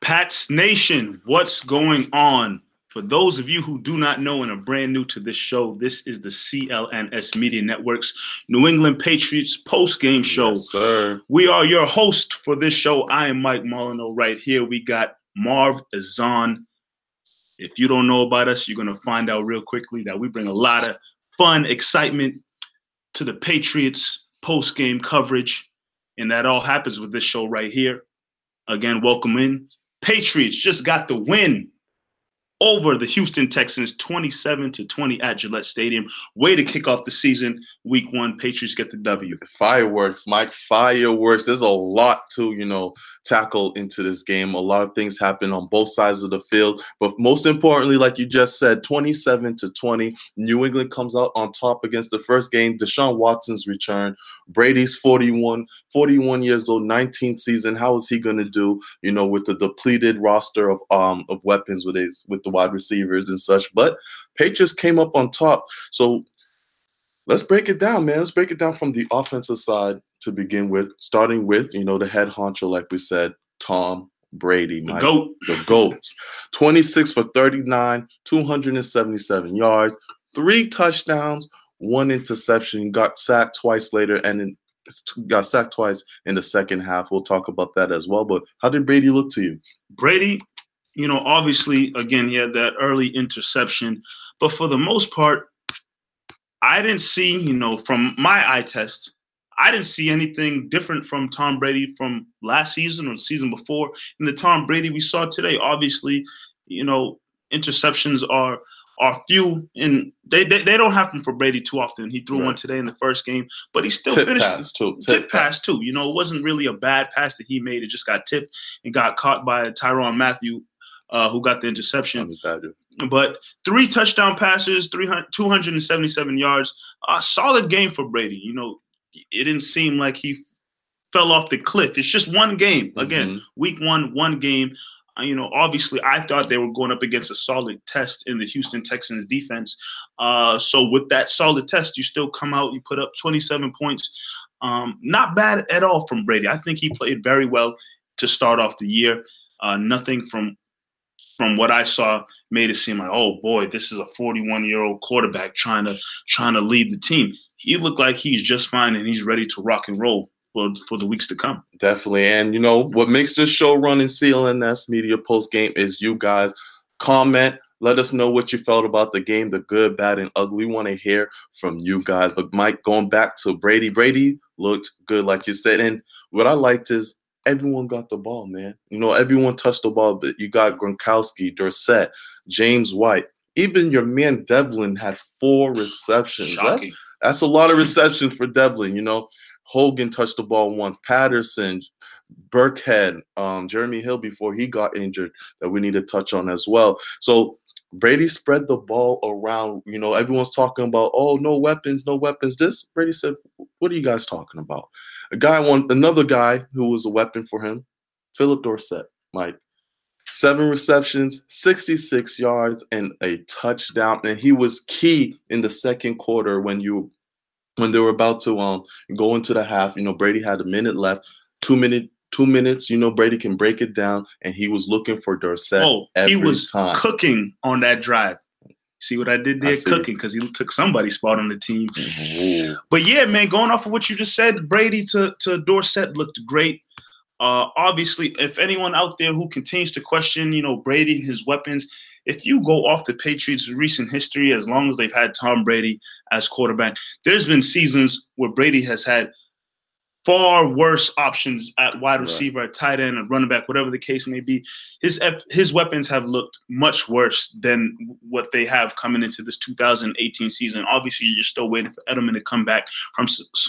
Pats Nation, what's going on? For those of you who do not know and are brand new to this show, this is the CLNS Media Network's New England Patriots post-game show. Yes, sir. We are your host for this show. I am Mike Molyneux. Right here, we got Marv Azan. If you don't know about us, you're going to find out real quickly that we bring a lot of fun, excitement to the Patriots post-game coverage, and that all happens with this show right here. Again, welcome in. Patriots just got the win over the Houston Texans, 27-20 at Gillette Stadium. Way to kick off the season. Week 1, Patriots get the W. Fireworks, Mike. Fireworks. There's a lot to, tackle into this game. A lot of things happen on both sides of the field. But most importantly, like you just said, 27-20. New England comes out on top against the first game. Deshaun Watson's return. Brady's 41 years old, 19th season. How is he going to do, with the depleted roster of weapons with the wide receivers and such? But Patriots came up on top. So let's break it down, man. Let's break it down from the offensive side to begin with, starting with, the head honcho, like we said, Tom Brady. The GOAT. The GOAT. 26 for 39, 277 yards, 3 touchdowns, 1 interception, got sacked twice later, and then got sacked twice in the second half. We'll talk about that as well. But how did Brady look to you? Brady, obviously, again, he had that early interception. But for the most part, I didn't see, from my eye test, I didn't see anything different from Tom Brady from last season or the season before. And the Tom Brady we saw today, obviously, interceptions are few, and they don't happen for Brady too often. He threw one today in the first game, but he still finished. Tip pass too. It wasn't really a bad pass that he made. It just got tipped and got caught by Tyrann Mathieu, who got the interception. But 3 touchdown passes, 277 yards. A solid game for Brady. It didn't seem like he fell off the cliff. It's just one game. Again, week 1, one game. Obviously, I thought they were going up against a solid test in the Houston Texans defense. So with that solid test, you still come out, you put up 27 points. Not bad at all from Brady. I think he played very well to start off the year. Nothing from what I saw made it seem like, oh boy, this is a 41-year-old quarterback trying to lead the team. He looked like he's just fine and he's ready to rock and roll for the weeks to come. Definitely. And, what makes this show run in CLNS Media post-game is you guys. Comment. Let us know what you felt about the game, the good, bad, and ugly. We want to hear from you guys. But, Mike, going back to Brady, Brady looked good, like you said. And what I liked is everyone got the ball, man. Everyone touched the ball. But you got Gronkowski, Dorsett, James White. Even your man Devlin had 4 receptions. Shocking. That's a lot of receptions for Devlin, Hogan touched the ball once. Patterson, Burkhead, Jeremy Hill before he got injured that we need to touch on as well. So Brady spread the ball around. Everyone's talking about, oh, no weapons. This Brady said, what are you guys talking about? Another guy who was a weapon for him, Philip Dorsett, Mike. 7 receptions, 66 yards, and a touchdown. And he was key in the second quarter when they were about to go into the half. Brady had a minute left, 2 minutes. Brady can break it down, and he was looking for Dorsett every time. He was cooking on that drive. See what I did there? Cooking, because he took somebody's spot on the team. Ooh. But yeah, man, going off of what you just said, Brady to Dorsett looked great. Obviously, if anyone out there who continues to question, Brady and his weapons, if you go off the Patriots' recent history, as long as they've had Tom Brady as quarterback, there's been seasons where Brady has had far worse options at wide receiver, at tight end, at running back, whatever the case may be. His weapons have looked much worse than what they have coming into this 2018 season. Obviously, you're still waiting for Edelman to come back from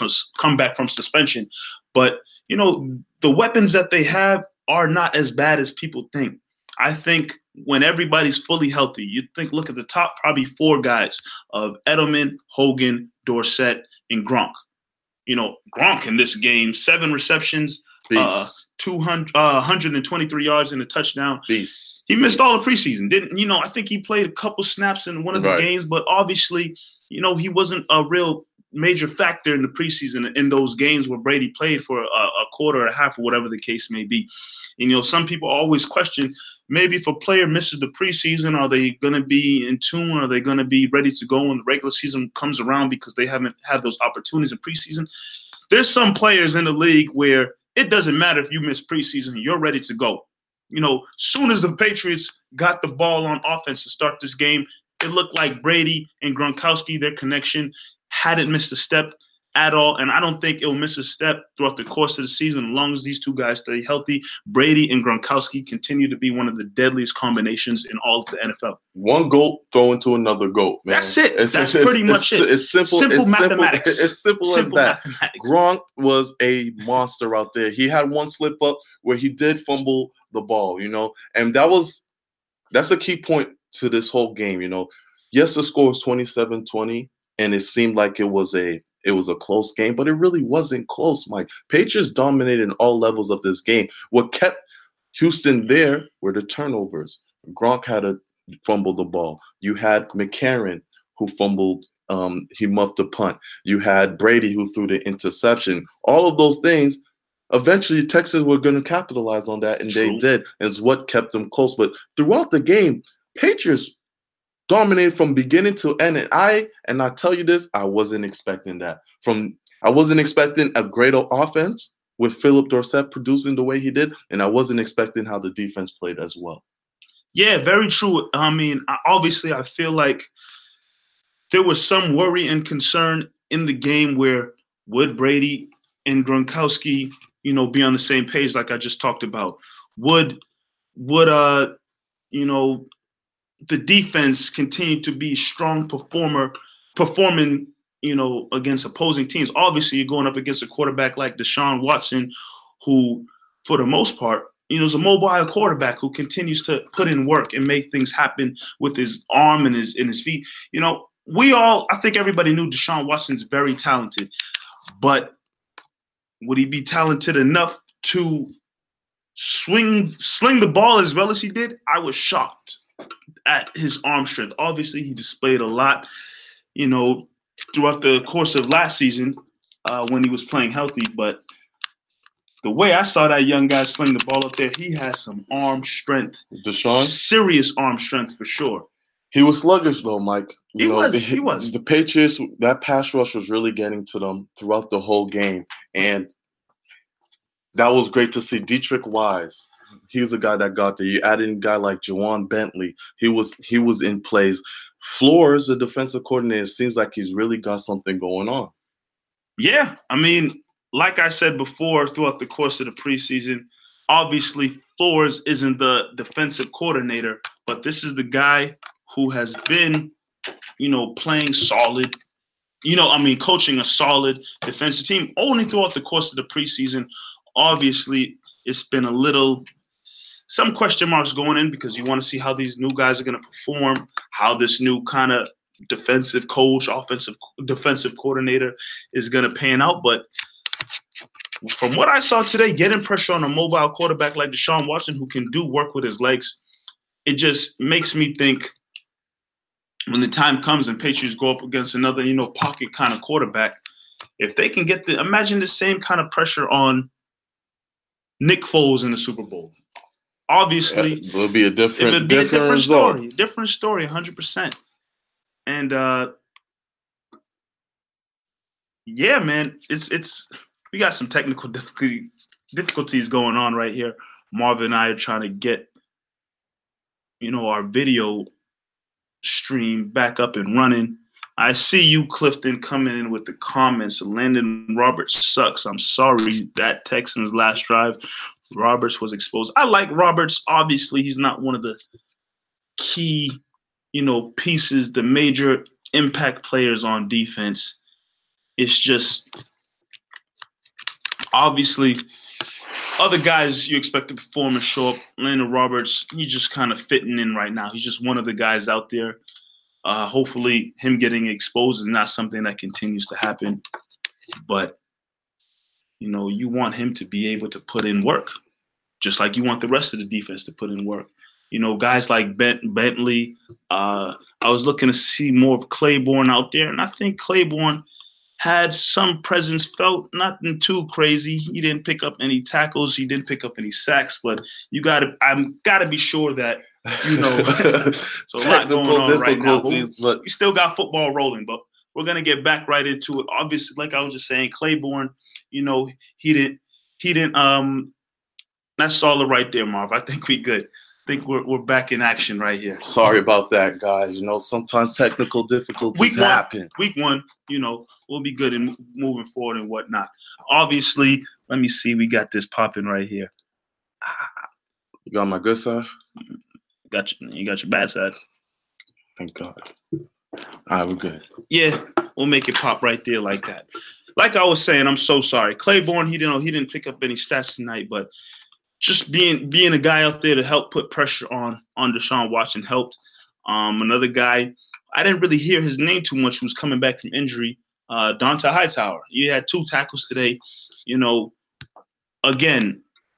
suspension. But, the weapons that they have are not as bad as people think. I think when everybody's fully healthy, look at the top probably 4 guys of Edelman, Hogan, Dorsett, and Gronk. Gronk in this game, 7 receptions, 123 yards and a touchdown. Beast. He missed all the preseason. I think he played a couple snaps in one of the games, but obviously, he wasn't a real major factor in the preseason in those games where Brady played for a quarter or a half or whatever the case may be. And, you know, some people always question, maybe if a player misses the preseason, are they going to be in tune? Are they going to be ready to go when the regular season comes around because they haven't had those opportunities in preseason? There's some players in the league where it doesn't matter if you miss preseason, you're ready to go. You know, soon as the Patriots got the ball on offense to start this game, it looked like Brady and Gronkowski, their connection, hadn't missed a step at all. And I don't think it'll miss a step throughout the course of the season as long as these two guys stay healthy. Brady and Gronkowski continue to be one of the deadliest combinations in all of the NFL. One GOAT throwing to another GOAT, man. That's it. That's pretty much it. It's simple. Simple mathematics. It's simple as that. Gronk was a monster out there. He had one slip up where he did fumble the ball, you know, and that's a key point to this whole game, you know. Yes, the score was 27-20, and it seemed like it was a close game, but it really wasn't close, Mike. Patriots dominated in all levels of this game. What kept Houston there were the turnovers. Gronk had to fumble the ball. You had McCarron who fumbled, he muffed a punt. You had Brady who threw the interception. All of those things, eventually Texans were going to capitalize on that, and they did. And it's what kept them close. But throughout the game, Patriots dominated from beginning to end. And I tell you this, I wasn't expecting that. I wasn't expecting a great offense with Philip Dorsett producing the way he did, and I wasn't expecting how the defense played as well. Yeah, very true. I mean, obviously, I feel like there was some worry and concern in the game where would Brady and Gronkowski, you know, be on the same page like I just talked about? Would you know, the defense continue to be strong performing, you know, against opposing teams? Obviously, you're going up against a quarterback like Deshaun Watson, who, for the most part, you know, is a mobile quarterback who continues to put in work and make things happen with his arm and his feet. You know, I think everybody knew Deshaun Watson's very talented, but would he be talented enough to sling the ball as well as he did? I was shocked at his arm strength. Obviously, he displayed a lot, you know, throughout the course of last season when he was playing healthy. But the way I saw that young guy sling the ball up there, he has some arm strength. Deshaun? Serious arm strength for sure. He was sluggish though, Mike. He was. The Patriots, that pass rush was really getting to them throughout the whole game. And that was great to see. Dietrich Wise, he was a guy that got there. You added in a guy like Juwan Bentley. He was in plays. Flores, the defensive coordinator, seems like he's really got something going on. Yeah, I mean, like I said before, throughout the course of the preseason, obviously Flores isn't the defensive coordinator, but this is the guy who has been, you know, playing solid, you know, I mean, coaching a solid defensive team only throughout the course of the preseason. Obviously, it's been some question marks going in because you want to see how these new guys are going to perform, how this new kind of defensive coach, defensive coordinator is going to pan out. But from what I saw today, getting pressure on a mobile quarterback like Deshaun Watson, who can do work with his legs, it just makes me think when the time comes and Patriots go up against another, you know, pocket kind of quarterback, if they can imagine the same kind of pressure on Nick Foles in the Super Bowl. Obviously, it would be a different story. Different story, 100%. And yeah, man, it's we got some technical difficulties going on right here. Marvin and I are trying to get, you know, our video stream back up and running. I see you, Clifton, coming in with the comments. Landon Roberts sucks. I'm sorry. That Texans last drive, Roberts was exposed. I like Roberts. Obviously, he's not one of the key, you know, pieces, the major impact players on defense. It's just obviously other guys you expect to perform and show up. Landon Roberts, he's just kind of fitting in right now. He's just one of the guys out there. Hopefully him getting exposed is not something that continues to happen. But, you know, you want him to be able to put in work, just like you want the rest of the defense to put in work. You know, guys like Bentley, I was looking to see more of Claiborne out there, and I think Claiborne had some presence, felt nothing too crazy. He didn't pick up any tackles. He didn't pick up any sacks. But I'm gotta be sure that so a lot going on right now. But we still got football rolling. But we're gonna get back right into it. Obviously, like I was just saying, Claiborne, he didn't. That's solid right there, Marv. I think we good. I think we're back in action right here. Sorry about that, guys. Sometimes technical difficulties happen. Week one, we'll be good in moving forward and whatnot. Obviously, let me see. We got this popping right here. You got my good side? You got your bad side. Thank God. All right, we're good. Yeah, we'll make it pop right there like that. Like I was saying, I'm so sorry. Claiborne, he didn't pick up any stats tonight, but just being a guy out there to help put pressure on Deshaun Watson helped. Another guy, I didn't really hear his name too much, who was coming back from injury, Dont'a Hightower. He had 2 tackles today. Again,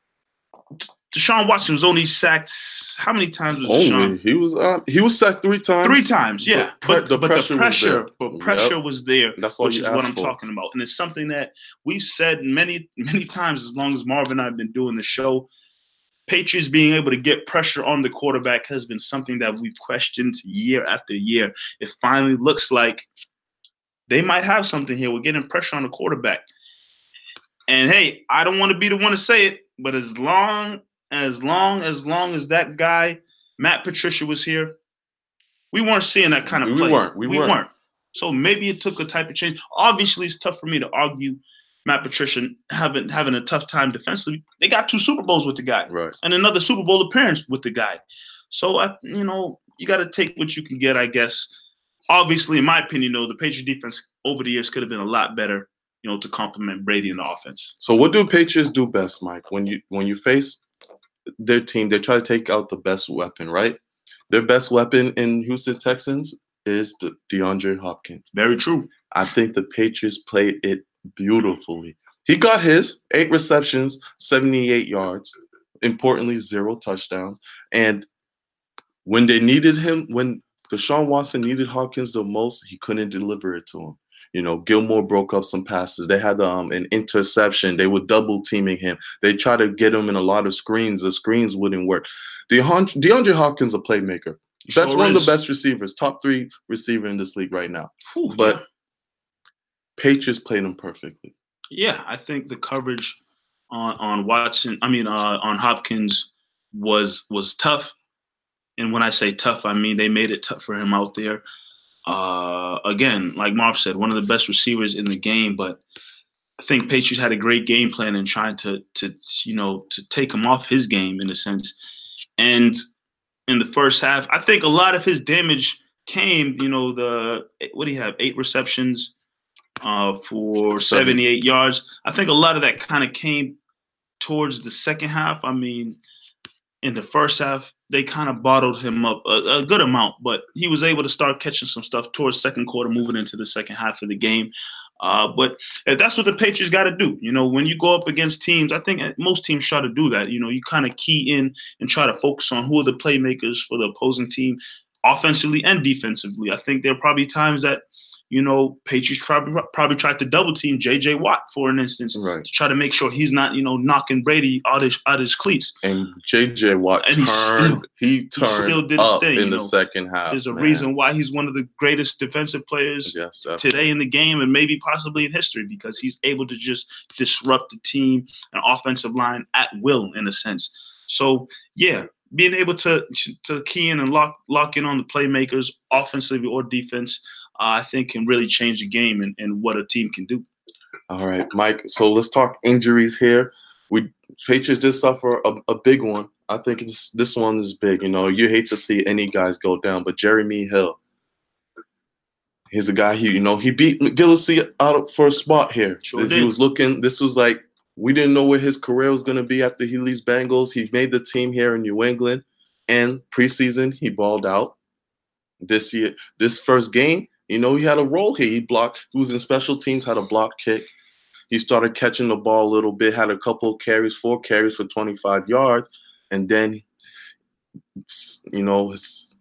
Deshaun Watson was only sacked. How many times was Deshaun? He was sacked 3 times. 3 times, yeah. But the pressure was there. That's all, which is what I'm talking about. And it's something that we've said many, many times as long as Marv and I have been doing the show. Patriots being able to get pressure on the quarterback has been something that we've questioned year after year. It finally looks like they might have something here. We're getting pressure on the quarterback. And hey, I don't want to be the one to say it, but as long as that guy, Matt Patricia, was here, we weren't seeing that kind of play. We weren't. So maybe it took a type of change. Obviously, it's tough for me to argue Matt Patricia having a tough time defensively. They got 2 Super Bowls with the guy, right, and another Super Bowl appearance with the guy. So you got to take what you can get, I guess. Obviously, in my opinion, though, the Patriot defense over the years could have been a lot better, to complement Brady in the offense. So what do Patriots do best, Mike? When you face their team, they try to take out the best weapon, right? Their best weapon in Houston Texans is DeAndre Hopkins. Very true. I think the Patriots played it beautifully. He got his 8 receptions, 78 yards, importantly 0 touchdowns. And when they needed him, when Deshaun Watson needed Hopkins the most, he couldn't deliver it to him. Gilmore broke up some passes. They had an interception. They were double teaming him. They tried to get him in a lot of screens. The screens wouldn't work. DeAndre Hopkins a playmaker. That's one of the best receivers, top 3 receiver in this league right now. But Patriots played him perfectly. Yeah, I think the coverage on Hopkins was tough. And when I say tough, I mean they made it tough for him out there. Again, like Marv said, one of the best receivers in the game, but I think Patriots had a great game plan in trying to take him off his game in a sense. And in the first half, I think a lot of his damage came, what do you have? 8 receptions for 78 yards. I think a lot of that kind of came towards the second half. I mean, in the first half, they kind of bottled him up a good amount, but he was able to start catching some stuff towards second quarter, moving into the second half of the game. But that's what the Patriots got to do. When you go up against teams, I think most teams try to do that. You kind of key in and try to focus on who are the playmakers for the opposing team, offensively and defensively. I think there are probably times that Patriots probably tried to double team J.J. Watt, for an instance, right, to try to make sure he's not, knocking Brady out his cleats. And J.J. Watt he still did his thing in the second half. There's a reason why he's one of the greatest defensive players today in the game and maybe possibly in history, because he's able to just disrupt the team and offensive line at will, in a sense. So, yeah, being able to key in and lock in on the playmakers, offensively or defense, I think can really change the game and what a team can do. All right, Mike. So let's talk injuries here. Patriots did suffer a big one. I think this one is big. You hate to see any guys go down, but Jeremy Hill, he's a guy he beat Gillislee out for a spot here. He was looking. This was like we didn't know where his career was going to be after he leaves Bengals. He made the team here in New England, and preseason he balled out. This year, this first game, he had a role here. He blocked. He was in special teams, had a block kick. He started catching the ball a little bit, had a couple of carries, 4 carries for 25 yards. And then,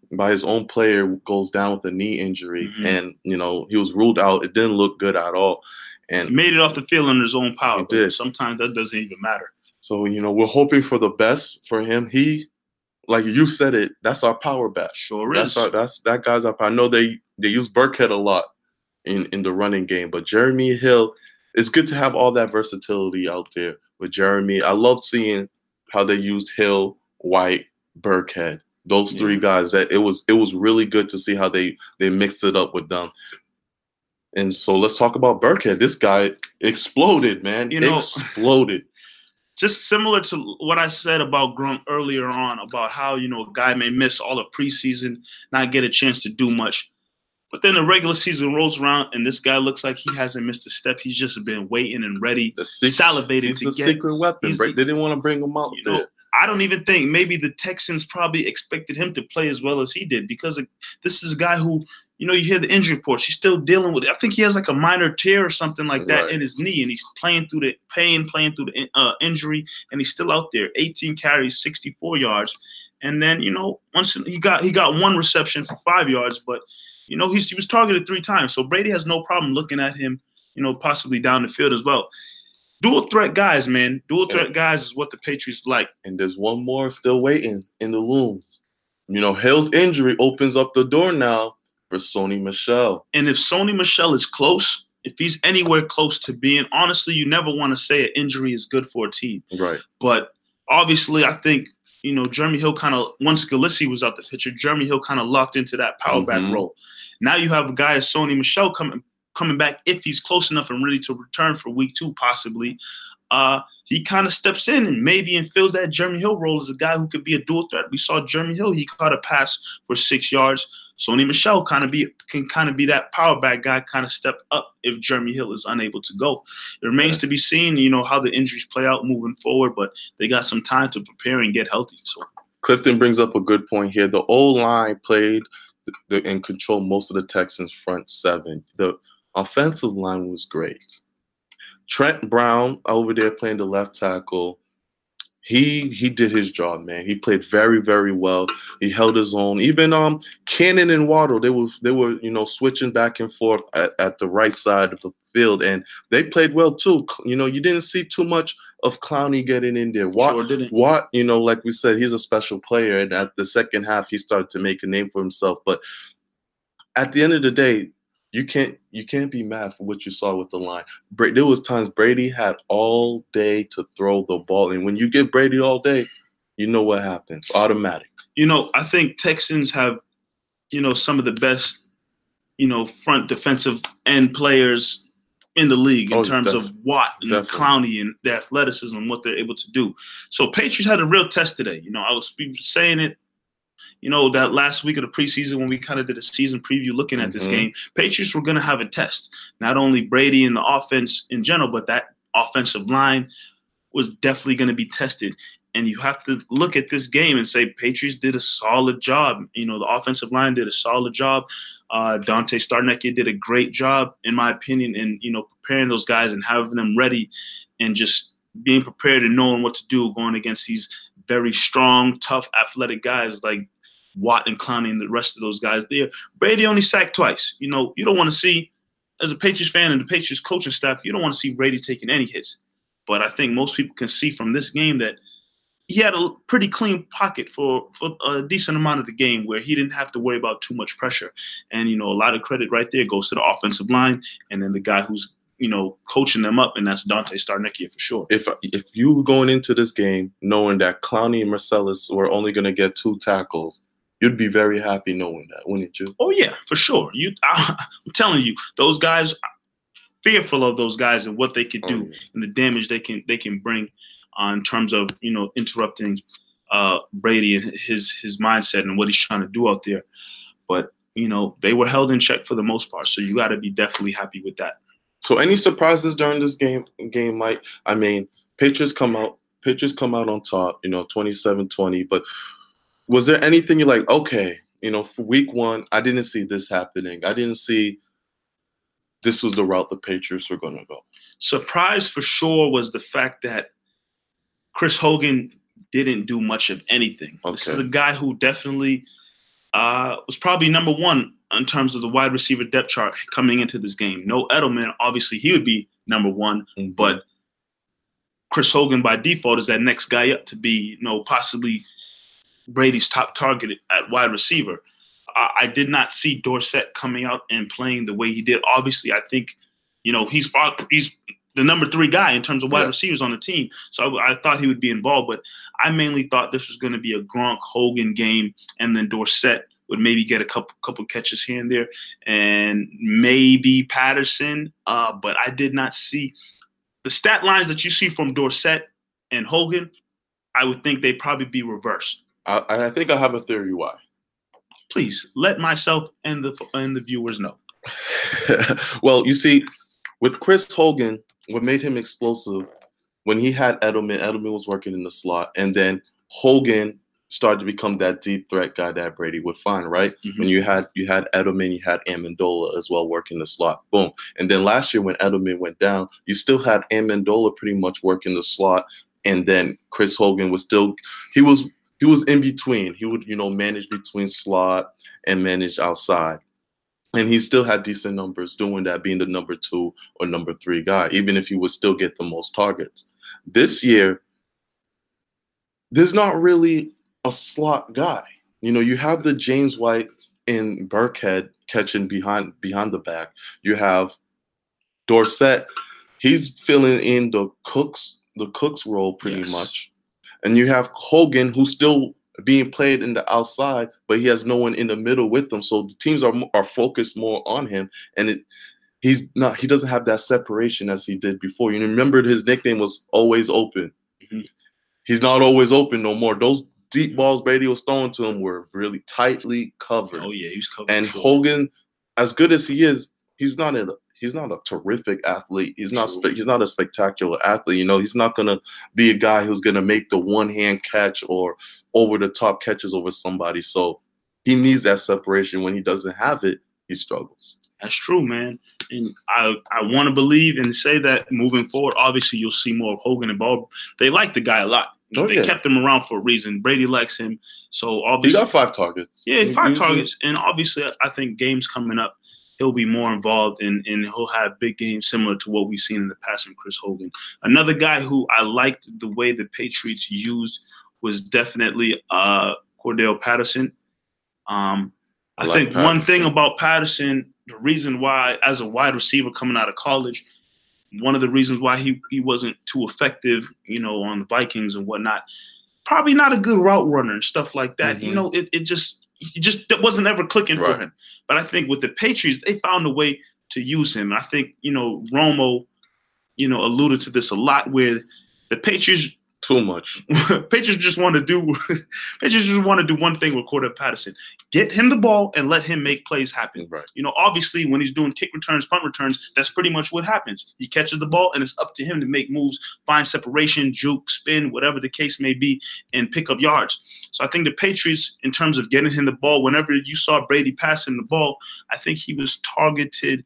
by his own player goes down with a knee injury, Mhm. and he was ruled out. It didn't look good at all, and He made it off the field under his own power. He did. Sometimes that doesn't even matter. So we're hoping for the best for him. He, like you said it, that's our power back. Sure That's is. that guy's our. I know they use Burkhead a lot in the running game, but Jeremy Hill, it's good to have all that versatility out there with Jeremy. I love seeing how they used Hill, White, Burkhead. Those three guys. That it was really good to see how they mixed it up with them. And so let's talk about Burkhead. This guy exploded, man. Exploded. Just similar to what I said about Gronk earlier on about how, a guy may miss all of preseason, not get a chance to do much. But then the regular season rolls around and this guy looks like he hasn't missed a step. He's just been waiting and ready, salivating he's a secret weapon. They didn't want to bring him out there. I don't even think maybe the Texans probably expected him to play as well as he did because this is a guy who, you hear the injury reports. He's still dealing with it. I think he has like a minor tear or something like that in his knee, and he's playing through the pain, playing through the injury, and he's still out there. 18 carries, 64 yards, and then once he got one reception for 5 yards, but he was targeted 3 times. So Brady has no problem looking at him, possibly down the field as well. Dual threat guys, man. Dual threat guys is what the Patriots like. And there's one more still waiting in the looms. Hill's injury opens up the door now for Sony Michel. And if Sony Michel is close, if he's anywhere close to being, honestly, you never want to say an injury is good for a team. Right. But obviously, I think, Jeremy Hill kind of, once Gillislee was out the picture, Jeremy Hill kind of locked into that power back role. Now you have a guy as Sony Michel coming back if he's close enough and ready to return for week 2, possibly. He kind of steps in and maybe fills that Jeremy Hill role as a guy who could be a dual threat. We saw Jeremy Hill, he caught a pass for 6 yards. Sony Michel can be that power back guy, kind of step up if Jeremy Hill is unable to go. It remains to be seen, how the injuries play out moving forward, but they got some time to prepare and get healthy. So Clifton brings up a good point here. The O-line played and controlled most of the Texans' front 7. The offensive line was great. Trent Brown over there playing the left tackle. He did his job, man. He played very, very well. He held his own. Even Cannon and Waddle, they were switching back and forth at the right side of the field, and they played well too. You didn't see too much of Clowney getting in there. Sure didn't. Watt, like we said, he's a special player, and at the second half, he started to make a name for himself. But at the end of the day, you can't be mad for what you saw with the line. There was times Brady had all day to throw the ball, and when you give Brady all day, you know what happens. Automatic. I think Texans have, some of the best, front defensive end players in the league in terms of Watt and Clowney and their athleticism and what they're able to do. So Patriots had a real test today. I was saying it, that last week of the preseason when we kind of did a season preview looking at this game, Patriots were going to have a test. Not only Brady and the offense in general, but that offensive line was definitely going to be tested. And you have to look at this game and say Patriots did a solid job. The offensive line did a solid job. Dante Starnecchia did a great job, in my opinion, in, preparing those guys and having them ready and just being prepared and knowing what to do going against these very strong, tough, athletic guys like Watt and Clowney and the rest of those guys there. Brady only sacked twice. You don't want to see, as a Patriots fan and the Patriots coaching staff, you don't want to see Brady taking any hits. But I think most people can see from this game that he had a pretty clean pocket for a decent amount of the game where he didn't have to worry about too much pressure. And, a lot of credit right there goes to the offensive line and then the guy who's, coaching them up, and that's Dante Starnecchia for sure. If you were going into this game knowing that Clowney and Marcellus were only going to get 2 tackles, you'd be very happy knowing that, wouldn't you? Oh, yeah, for sure. I'm telling you, those guys, fearful of those guys and what they could do and the damage they can bring in terms of, interrupting Brady and his mindset and what he's trying to do out there. But, they were held in check for the most part. So you got to be definitely happy with that. So any surprises during this game, Mike? I mean, Patriots come out on top, 27-20, but was there anything you're like, okay, for week 1, I didn't see this happening. I didn't see this was the route the Patriots were going to go. Surprise for sure was the fact that Chris Hogan didn't do much of anything. Okay. This is a guy who definitely was probably number one in terms of the wide receiver depth chart coming into this game. No Edelman, obviously he would be number one, but Chris Hogan by default is that next guy up to be, possibly Brady's top target at wide receiver. I did not see Dorsett coming out and playing the way he did. Obviously, I think, he's the number 3 guy in terms of wide receivers on the team. So I thought he would be involved, but I mainly thought this was going to be a Gronk Hogan game, and then Dorsett would maybe get a couple catches here and there, and maybe Patterson. But I did not see the stat lines that you see from Dorsett and Hogan. I would think they'd probably be reversed. I think I have a theory why. Please let myself and the viewers know. Well, you see, with Chris Hogan, what made him explosive when he had Edelman was working in the slot, and then Hogan started to become that deep threat guy that Brady would find, right? Mm-hmm. When you had Edelman, you had Amendola as well working the slot. Boom. And then last year when Edelman went down, you still had Amendola pretty much working the slot, and then Chris Hogan was still he was in between. He would, manage between slot and manage outside. And he still had decent numbers doing that, being the number 2 or number 3 guy, even if he would still get the most targets. This year, there's not really a slot guy. You have the James White and Burkhead catching behind the back. You have Dorsett. He's filling in the Cook's role pretty much. And you have Hogan, who's still being played in the outside, but he has no one in the middle with them. So the teams are focused more on him, and he doesn't have that separation as he did before. You remember his nickname was always open. Mm-hmm. He's not always open no more. Those deep balls Brady was throwing to him were really tightly covered. Oh yeah, he's covered. And Hogan, as good as he is, he's not a terrific athlete. He's not a spectacular athlete. He's not going to be a guy who's going to make the one-hand catch or over-the-top catches over somebody. So he needs that separation. When he doesn't have it, he struggles. That's true, man. And I want to believe and say that moving forward, obviously you'll see more of Hogan and Ball. They like the guy a lot. They kept him around for a reason. Brady likes him. So obviously he got 5 targets. Yeah, 5 targets. And obviously I think games coming up, he'll be more involved and he'll have big games similar to what we've seen in the past from Chris Hogan. Another guy who I liked the way the Patriots used was definitely Cordell Patterson. I think Patterson. One thing about Patterson, the reason why, as a wide receiver coming out of college, one of the reasons why he wasn't too effective, on the Vikings and whatnot, probably not a good route runner and stuff like that. Mm-hmm. He just wasn't ever clicking for him. But I think with the Patriots, they found a way to use him. I think, Romo, alluded to this a lot, where the Patriots too much. Patriots just want to do one thing with Cordell Patterson. Get him the ball and let him make plays happen. Right. Obviously when he's doing kick returns, punt returns, that's pretty much what happens. He catches the ball and it's up to him to make moves, find separation, juke, spin, whatever the case may be, and pick up yards. So I think the Patriots, in terms of getting him the ball, whenever you saw Brady passing the ball, I think he was targeted.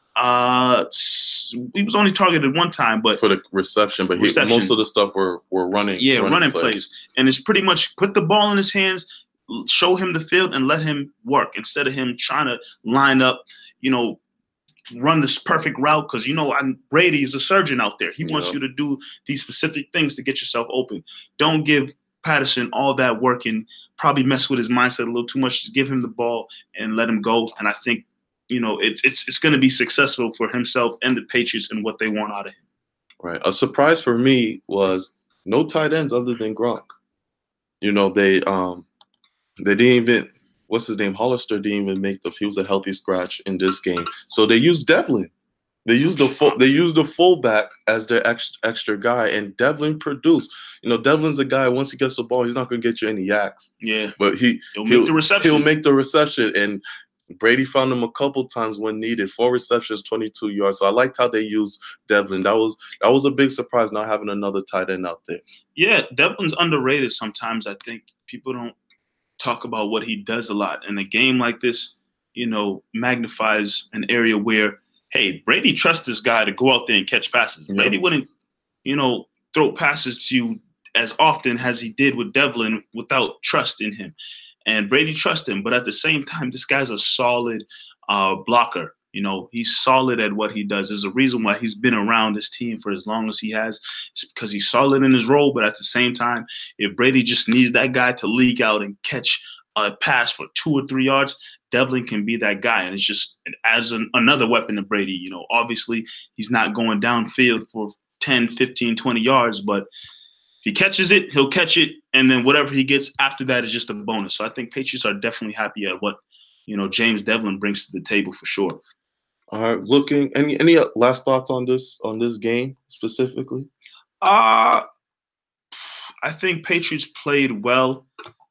He was only targeted one time, but for the reception. But most of the stuff were running. Yeah, running plays, and it's pretty much put the ball in his hands, show him the field, and let him work instead of him trying to line up, run this perfect route. Because Brady is a surgeon out there. He wants you to do these specific things to get yourself open. Don't give Patterson all that work and probably mess with his mindset a little too much. Just give him the ball and let him go. And I think, it's going to be successful for himself and the Patriots and what they want out of him. Right. A surprise for me was no tight ends other than Gronk. They didn't even, what's his name? Hollister didn't even make he was a healthy scratch in this game. So they used Devlin. They used the fullback as their extra guy, and Devlin produced. Devlin's a guy, once he gets the ball, he's not going to get you any yaks. Yeah. But he'll make the reception. He'll make the reception, and Brady found him a couple times when needed. 4 receptions, 22 yards. So I liked how they used Devlin. That was a big surprise, not having another tight end out there. Yeah, Devlin's underrated sometimes. I think people don't talk about what he does a lot. And a game like this, magnifies an area where, hey, Brady trusts this guy to go out there and catch passes. Yep. Brady wouldn't, throw passes to you as often as he did with Devlin without trust in him. And Brady trusts him, but at the same time, this guy's a solid blocker. He's solid at what he does. There's a reason why he's been around this team for as long as he has. It's because he's solid in his role, but at the same time, if Brady just needs that guy to leak out and catch a pass for 2 or 3 yards, Devlin can be that guy. And it adds another weapon to Brady. Obviously, he's not going downfield for 10, 15, 20 yards, but if he catches it, he'll catch it, and then whatever he gets after that is just a bonus. So I think Patriots are definitely happy at what James Devlin brings to the table for sure. All right, looking any last thoughts on this game specifically? I think Patriots played well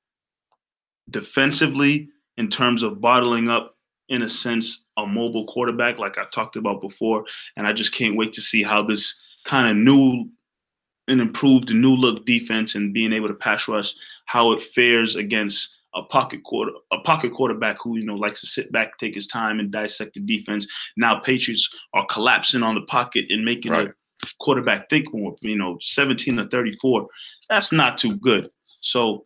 defensively in terms of bottling up, in a sense, a mobile quarterback like I talked about before, and I just can't wait to see how this kind of new and improved new look defense and being able to pass rush, how it fares against a pocket quarterback who likes to sit back, take his time, and dissect the defense. Now Patriots are collapsing on the pocket and making the quarterback think more. 17 to 34, that's not too good. So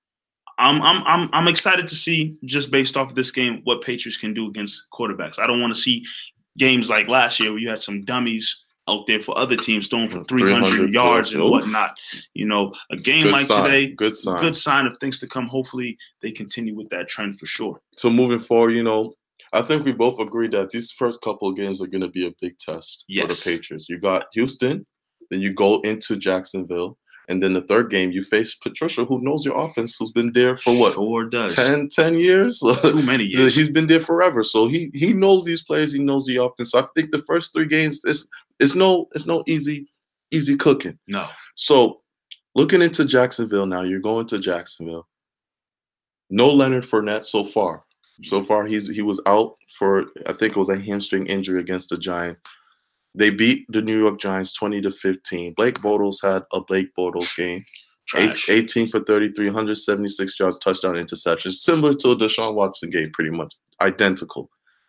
I'm excited to see, just based off of this game, what Patriots can do against quarterbacks. I don't want to see games like last year where you had some dummies out there for other teams throwing for 300 yards and whatnot. A game like today, good sign of things to come. Hopefully they continue with that trend for sure. So moving forward, I think we both agree that these first couple of games are going to be a big test for the Patriots. You got Houston, then you go into Jacksonville, and then the third game you face Patricia, who knows your offense, who's been there for what? 10 years? Too many years. He's been there forever. So he knows these players, he knows the offense. So I think the first 3 games, it's no easy cooking. No. So looking into Jacksonville now, you're going to Jacksonville. No Leonard Fournette so far. So far, he was out for, I think it was a hamstring injury against the Giants. They beat the New York Giants 20-15. Blake Bortles had a Blake Bortles game. 18 for 33, 176 yards, touchdown, interception. Similar to a Deshaun Watson game, pretty much. Identical.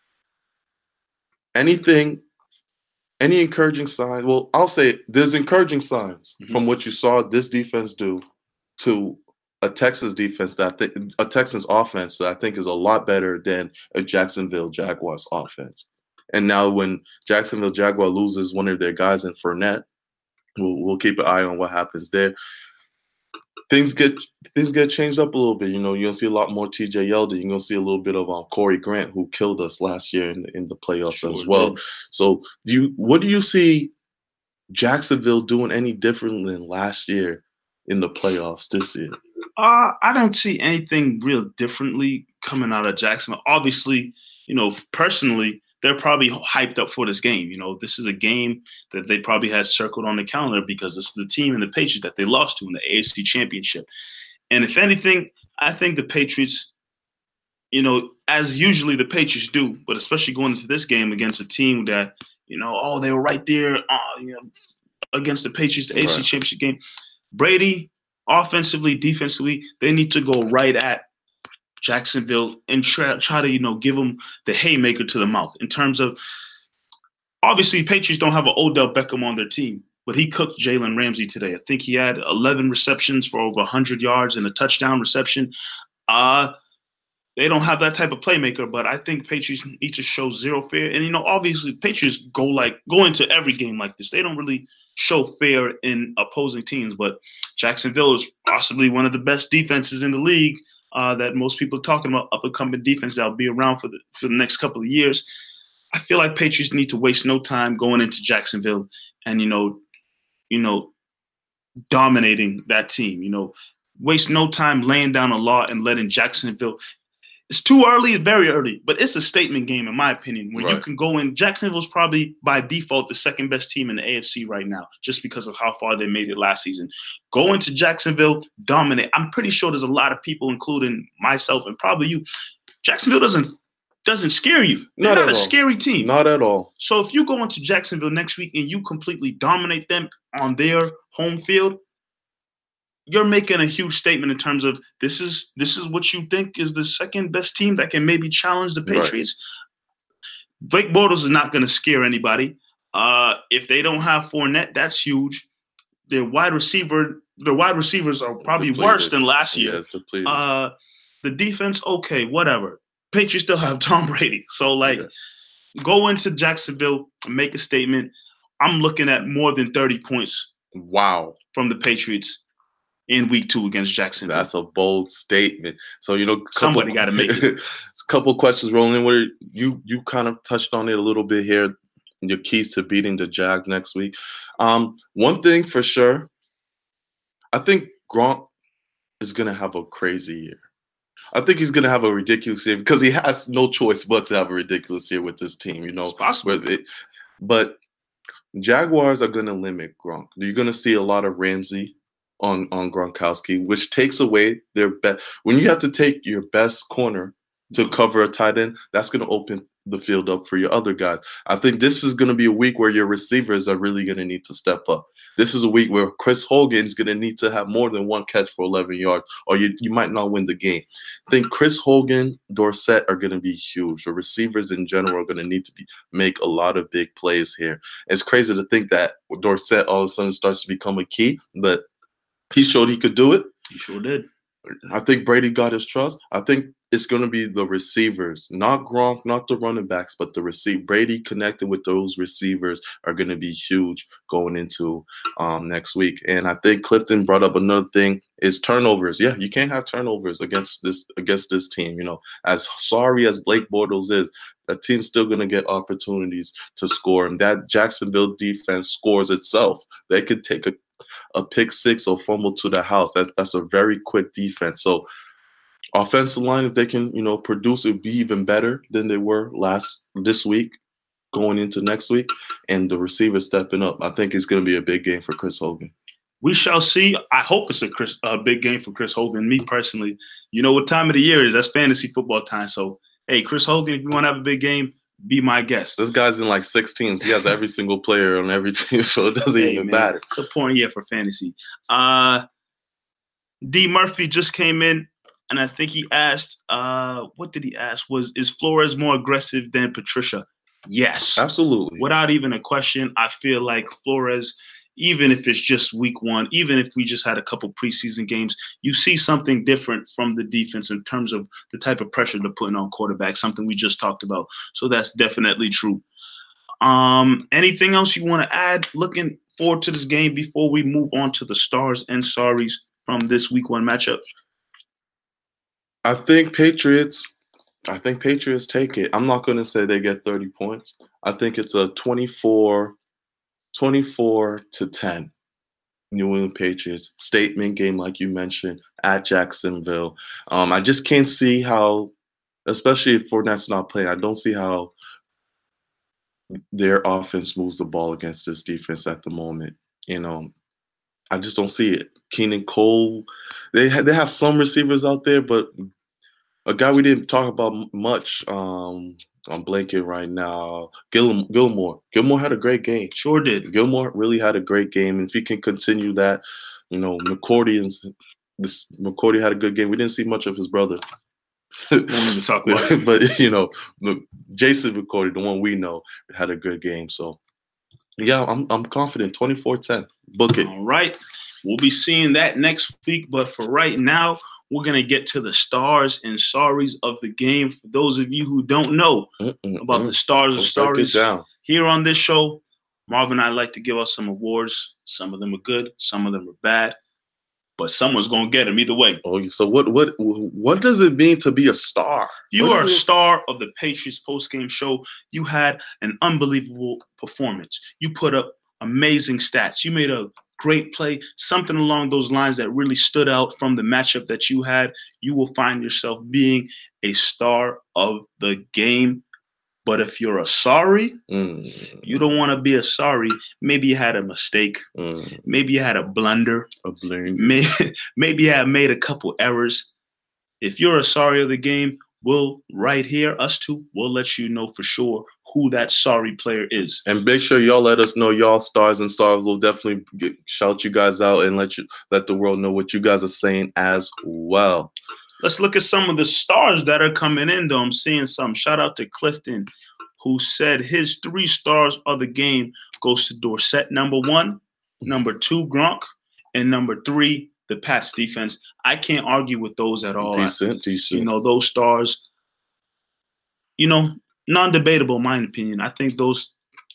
Any encouraging signs? Well, I'll say there's encouraging signs from what you saw this defense do to a Texas defense a Texans offense that I think is a lot better than a Jacksonville Jaguars offense. And now when Jacksonville Jaguar loses one of their guys in Fournette, we'll keep an eye on what happens there. Things get changed up a little bit. You're gonna see a lot more TJ Yeldon. You're gonna see a little bit of Corey Grant, who killed us last year in the playoffs as well. Man. So what do you see Jacksonville doing any different than last year in the playoffs this year? I don't see anything real differently coming out of Jacksonville. Obviously, personally, they're probably hyped up for this game. This is a game that they probably had circled on the calendar because this is the team and the Patriots that they lost to in the AFC Championship. And if anything, I think the Patriots, as usually the Patriots do, but especially going into this game against a team that, they were right there against the Patriots, the AFC Championship game. Brady, offensively, defensively, they need to go right at Jacksonville and try to, give them the haymaker to the mouth in terms of, obviously, Patriots don't have an Odell Beckham on their team, but he cooked Jalen Ramsey today. I think he had 11 receptions for over 100 yards and a touchdown reception. They don't have that type of playmaker, but I think Patriots need to show zero fear. And, obviously, Patriots go into every game like this. They don't really show fear in opposing teams, but Jacksonville is possibly one of the best defenses in the league. That most people are talking about, up-and-coming defense that will be around for the next couple of years. I feel like Patriots need to waste no time going into Jacksonville and, dominating that team. Waste no time laying down a law and letting Jacksonville. It's too early, very early, but it's a statement game, in my opinion, when you can go in. Jacksonville's probably, by default, the second best team in the AFC right now, just because of how far they made it last season. Go into Jacksonville, dominate. I'm pretty sure there's a lot of people, including myself and probably you. Jacksonville doesn't scare you. They're not a scary team. Not at all. So if you go into Jacksonville next week and you completely dominate them on their home field, you're making a huge statement in terms of this is what you think is the second best team that can maybe challenge the Patriots. Blake Bortles is not going to scare anybody. If they don't have Fournette, that's huge. Their wide receivers are probably worse than last year. The defense, okay, whatever. Patriots still have Tom Brady. So, go into Jacksonville and make a statement. I'm looking at more than 30 points. Wow. From the Patriots in week 2 against Jacksonville. That's a bold statement. So, somebody got to make it. A couple questions rolling in. Where you kind of touched on it a little bit here. Your keys to beating the Jag next week. One thing for sure, I think Gronk is going to have a crazy year. I think he's going to have a ridiculous year because he has no choice but to have a ridiculous year with this team. It's possible. But Jaguars are going to limit Gronk. You're going to see a lot of Ramsey on Gronkowski, which takes away their best. When you have to take your best corner to cover a tight end, that's going to open the field up for your other guys. I think this is going to be a week where your receivers are really going to need to step up. This is a week where Chris Hogan is going to need to have more than one catch for 11 yards, or you might not win the game. I think Chris Hogan, Dorsett are going to be huge. The receivers in general are going to need to make a lot of big plays here. It's crazy to think that Dorsett all of a sudden starts to become a key, but he showed he could do it. He sure did. I think Brady got his trust. I think it's going to be the receivers, not Gronk, not the running backs, but the receiver. Brady connected with those receivers are going to be huge going into next week. And I think Clifton brought up another thing is turnovers. Yeah, you can't have turnovers against this team. As sorry as Blake Bortles is, the team's still going to get opportunities to score. And that Jacksonville defense scores itself. They could take a pick six or fumble to the house. That's a very quick defense. So offensive line, if they can, produce, it would be even better than they were this week going into next week. And the receivers stepping up. I think it's going to be a big game for Chris Hogan. We shall see. I hope it's a big game for Chris Hogan. Me personally, what time of the year is? That's fantasy football time. So, hey, Chris Hogan, if you want to have a big game, be my guest. This guy's in like 6 teams. He has every single player on every team, so it doesn't even matter. It's a point year for fantasy. D. Murphy just came in, and I think he asked, what did he ask? Is Flores more aggressive than Patricia? Yes. Absolutely. Without even a question, I feel like Flores, even if it's just week 1, even if we just had a couple preseason games, you see something different from the defense in terms of the type of pressure they're putting on quarterbacks, something we just talked about. So that's definitely true. Anything else you want to add? Looking forward to this game before we move on to the stars and sorries from this week 1 matchup. I think Patriots take it. I'm not going to say they get 30 points. I think it's a 24-10 New England Patriots statement game, like you mentioned, at Jacksonville. I just can't see how, especially if Fournette's not playing, I don't see how their offense moves the ball against this defense at the moment. I just don't see it. Keenan Cole, they have some receivers out there, but a guy we didn't talk about much, I'm blanking right now. Gilmore had a great game. Sure did. Gilmore really had a great game. And if he can continue that, McCourty had a good game. We didn't see much of his brother. Won't even talk about it. But, Jason McCourty, the one we know, had a good game. So, yeah, I'm confident. 24-10. Book it. All right. We'll be seeing that next week. But for right now, we're going to get to the stars and sorries of the game. For those of you who don't know about the stars and sorries, here on this show, Marvin and I like to give us some awards. Some of them are good. Some of them are bad. But someone's going to get them either way. Oh, so what does it mean to be a star? You are a star of the Patriots postgame show. You had an unbelievable performance. You put up amazing stats. You made a great play, something along those lines that really stood out from the matchup that you had. You will find yourself being a star of the game. But if you're a sorry, you don't want to be a sorry. Maybe you had a mistake. Maybe you had a blunder. Maybe you had made a couple errors. If you're a sorry of the game, we'll right here, us two, we'll let you know for sure who that sorry player is. And make sure y'all let us know, y'all stars and stars. We'll definitely shout you guys out and let the world know what you guys are saying as well. Let's look at some of the stars that are coming in, though. I'm seeing some. Shout out to Clifton, who said his 3 stars of the game goes to Dorsett, number 1, number 2, Gronk, and number 3, the Pats defense. I can't argue with those at all. Decent. You know, those stars, you know, non-debatable in my opinion. I think those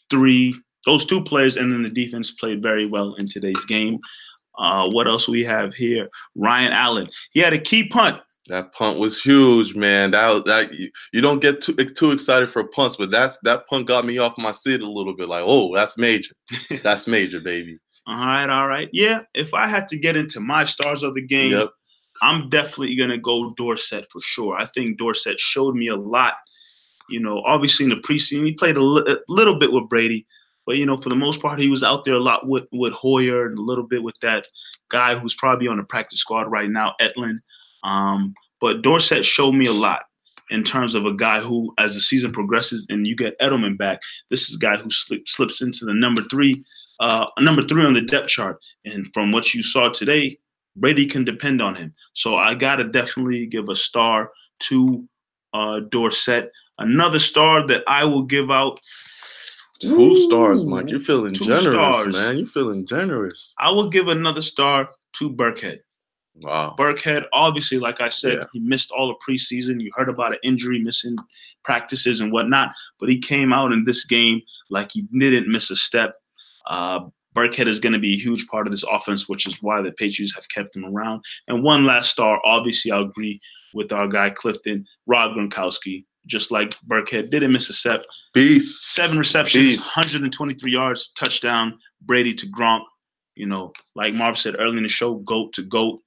two players and then the defense played very well in today's game. What else we have here? Ryan Allen. He had a key punt. That punt was huge, man. That you don't get too excited for punts, but that punt got me off my seat a little bit. Like, oh, that's major. That's major, baby. All right. Yeah, if I had to get into my stars of the game, I'm definitely going to go Dorsett for sure. I think Dorsett showed me a lot. You know, obviously in the preseason, he played a little bit with Brady. But, you know, for the most part, he was out there a lot with Hoyer and a little bit with that guy who's probably on the practice squad right now, Etlin. But Dorsett showed me a lot in terms of a guy who, as the season progresses and you get Edelman back, this is a guy who slips into the number three on the depth chart. And from what you saw today, Brady can depend on him. So I got to definitely give a star to Dorsett. Another star that I will give out. 2 stars, Mike. You're feeling generous, man. You're feeling generous. I will give another star to Burkhead. Wow. Burkhead, obviously, like I said, he missed all the preseason. You heard about an injury, missing practices and whatnot. But he came out in this game like he didn't miss a step. Burkhead is going to be a huge part of this offense, which is why the Patriots have kept him around. And one last star, obviously, I'll agree with our guy Clifton, Rob Gronkowski. Just like Burkhead, didn't miss a step. Beast. 7 receptions, 123 yards, touchdown, Brady to Gronk. You know, like Marv said earlier in the show, GOAT to GOAT.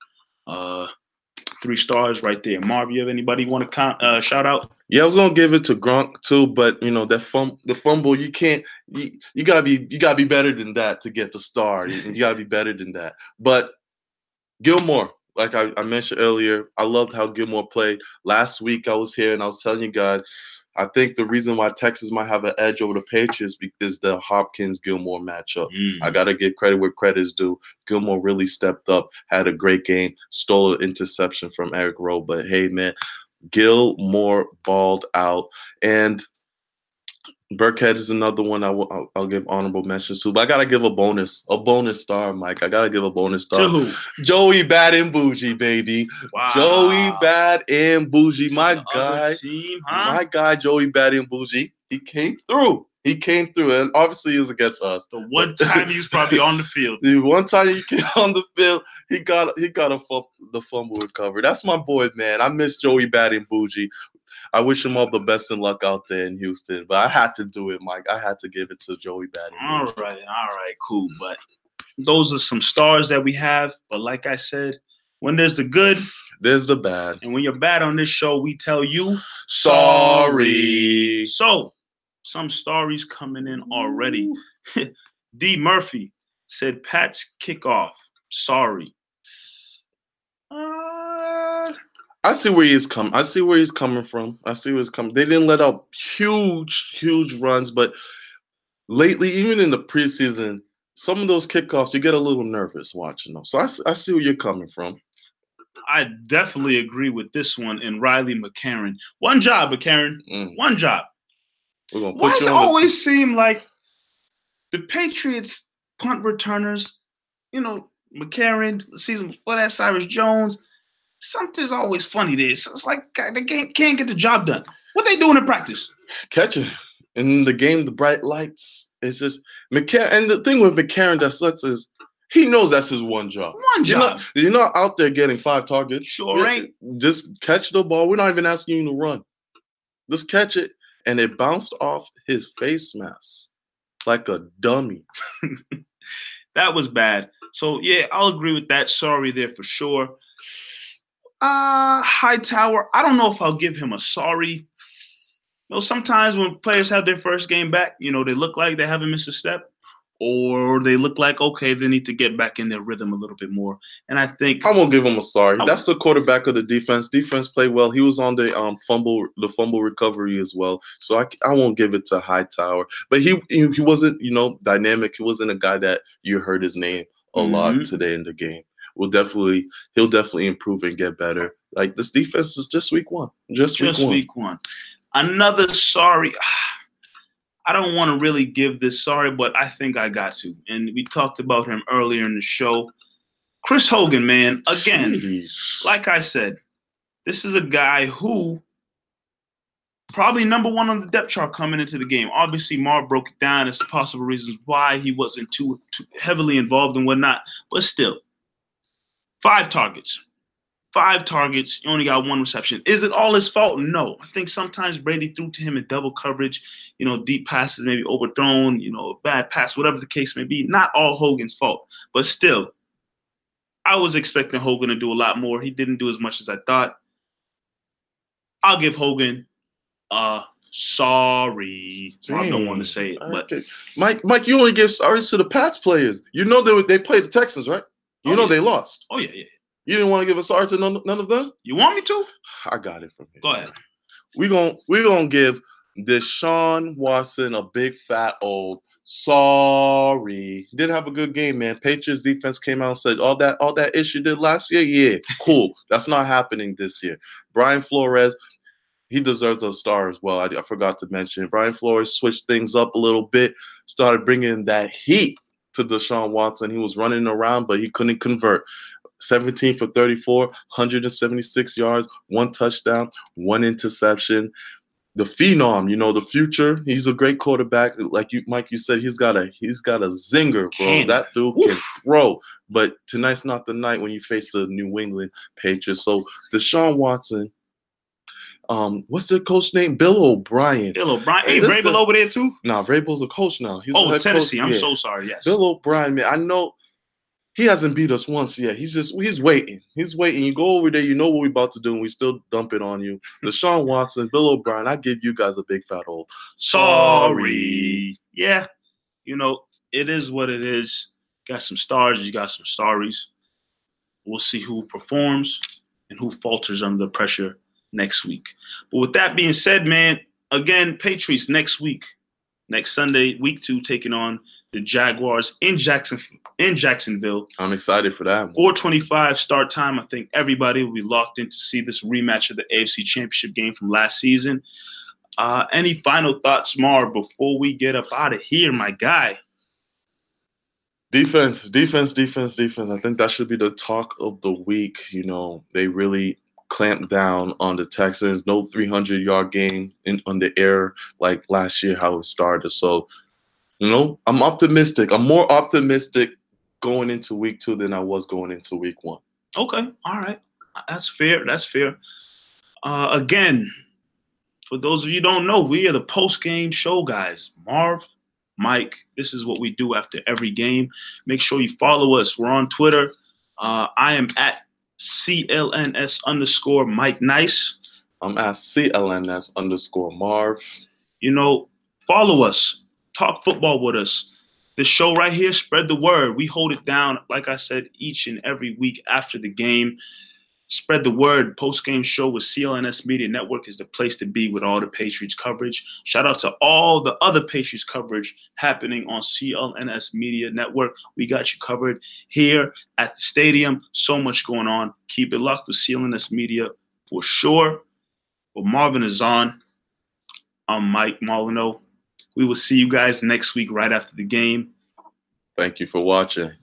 3 stars right there. Marv, you have anybody you want to shout out? Yeah, I was gonna give it to Gronk too, but you know the fumble. You can't. You gotta be better than that to get the star. You gotta be better than that. But Gilmore. Like I mentioned earlier, I loved how Gilmore played. Last week I was here and I was telling you guys, I think the reason why Texas might have an edge over the Patriots because the Hopkins-Gilmore matchup. I got to give credit where credit is due. Gilmore really stepped up, had a great game, stole an interception from Eric Rowe. But, hey, man, Gilmore balled out. And Burkhead is another one I'll give honorable mentions to. But I got to give a bonus star, Mike. I got to give a bonus star. To who? Joey Bad and Bougie, baby. Wow. Joey Bad and Bougie. My guy. Team, huh? My guy, Joey Bad and Bougie. He came through. And obviously it was against us. The one time he was probably on the field. The one time he came on the field, he got the fumble recovery. That's my boy, man. I miss Joey Bad and Bougie. I wish him all the best and luck out there in Houston. But I had to do it, Mike. I had to give it to Joey Bad and Bougie. All right, cool. But those are some stars that we have. But like I said, when there's the good, there's the bad. And when you're bad on this show, we tell you sorry. So, some stories coming in already. D. Murphy said, Pats kickoff. Sorry. I see where he's coming. I see where he's coming from. I see where he's coming. They didn't let up huge runs, but lately, even in the preseason, some of those kickoffs, you get a little nervous watching them. So I see where you're coming from. I definitely agree with this one. And Riley McCarron. One job, McCarron. One job. Why does it always seem like the Patriots punt returners, you know, McCarron, the season before that, Cyrus Jones, something's always funny there. So it's like they can't get the job done. What they doing in practice? Catching. In the game, the bright lights. It's just McCarron. And the thing with McCarron that sucks is he knows that's his one job. You're not out there getting 5 targets. Sure ain't. Just catch the ball. We're not even asking you to run. Just catch it. And it bounced off his face mask like a dummy. That was bad. So, yeah, I'll agree with that. Sorry there for sure. Hightower, I don't know if I'll give him a sorry. You know, sometimes when players have their first game back, you know, they look like they haven't missed a step. Or they look like, okay, they need to get back in their rhythm a little bit more. And I think I won't give him a sorry. That's the quarterback of the defense. Defense played well. He was on the fumble recovery as well. So I won't give it to Hightower. But he wasn't, you know, dynamic. He wasn't a guy that you heard his name a lot today in the game. He'll definitely improve and get better. Like this defense is just week one. Just week one. Another sorry. I don't want to really give this sorry, but I think I got to. And we talked about him earlier in the show. Chris Hogan, man, again, Jeez. like I said, this is a guy who probably number one on the depth chart coming into the game. Obviously, Marv broke it down as possible reasons why he wasn't too heavily involved and whatnot. But still, 5 targets. 5 targets. You only got 1 reception. Is it all his fault? No. I think sometimes Brady threw to him in double coverage, deep passes, maybe overthrown, bad pass, whatever the case may be. Not all Hogan's fault. But still, I was expecting Hogan to do a lot more. He didn't do as much as I thought. I'll give Hogan sorry. I don't want to say it, but okay. Mike, you only give sorries to the Pats players. You know they played the Texans, right? You know they lost. Oh yeah. You didn't want to give a sorry to none of them? You want me to? I got it from here. Go ahead. We're gonna give Deshaun Watson a big fat old sorry. He didn't have a good game, man. Patriots defense came out and said all that issue did last year. Yeah, cool. That's not happening this year. Brian Flores, he deserves a star as well. I forgot to mention. Brian Flores switched things up a little bit, started bringing that heat to Deshaun Watson. He was running around, but he couldn't convert. 17 for 34, 176 yards, 1 touchdown, 1 interception. The phenom, the future. He's a great quarterback. Like you, Mike, you said he's got a zinger, bro. That dude can throw. But tonight's not the night when you face the New England Patriots. So Deshaun Watson. What's the coach name? Bill O'Brien. Hey, Vrabel over there too? Nah, Vrabel's a coach now. He's Tennessee. Coach. I'm so sorry. Yes. Bill O'Brien, man. I know he hasn't beat us once yet. He's waiting. He's waiting. You go over there, you know what we're about to do, and we still dump it on you. Deshaun Watson, Bill O'Brien, I give you guys a big fat old sorry. Yeah. It is what it is. Got some stars, you got some starries. We'll see who performs and who falters under the pressure next week. But with that being said, man, again, Patriots next week, next Sunday, week 2, taking on the Jaguars in Jacksonville. I'm excited for that. 4:25 start time. I think everybody will be locked in to see this rematch of the AFC Championship game from last season. Any final thoughts, Marv, before we get up out of here, my guy? Defense. I think that should be the talk of the week. They really clamped down on the Texans. No 300-yard game on the air like last year, how it started. So, I'm optimistic. I'm more optimistic going into week 2 than I was going into week 1. Okay. All right. That's fair. Again, for those of you who don't know, we are the post-game show guys. Marv, Mike, this is what we do after every game. Make sure you follow us. We're on Twitter. I am at CLNS_Mike Nice. I'm at CLNS_Marv. Follow us. Talk football with us. The show right here, spread the word. We hold it down, like I said, each and every week after the game. Spread the word. Post-game show with CLNS Media Network is the place to be with all the Patriots coverage. Shout out to all the other Patriots coverage happening on CLNS Media Network. We got you covered here at the stadium. So much going on. Keep it locked with CLNS Media for sure. Well, Marvin is on. I'm Mike Molyneux. We will see you guys next week right after the game. Thank you for watching.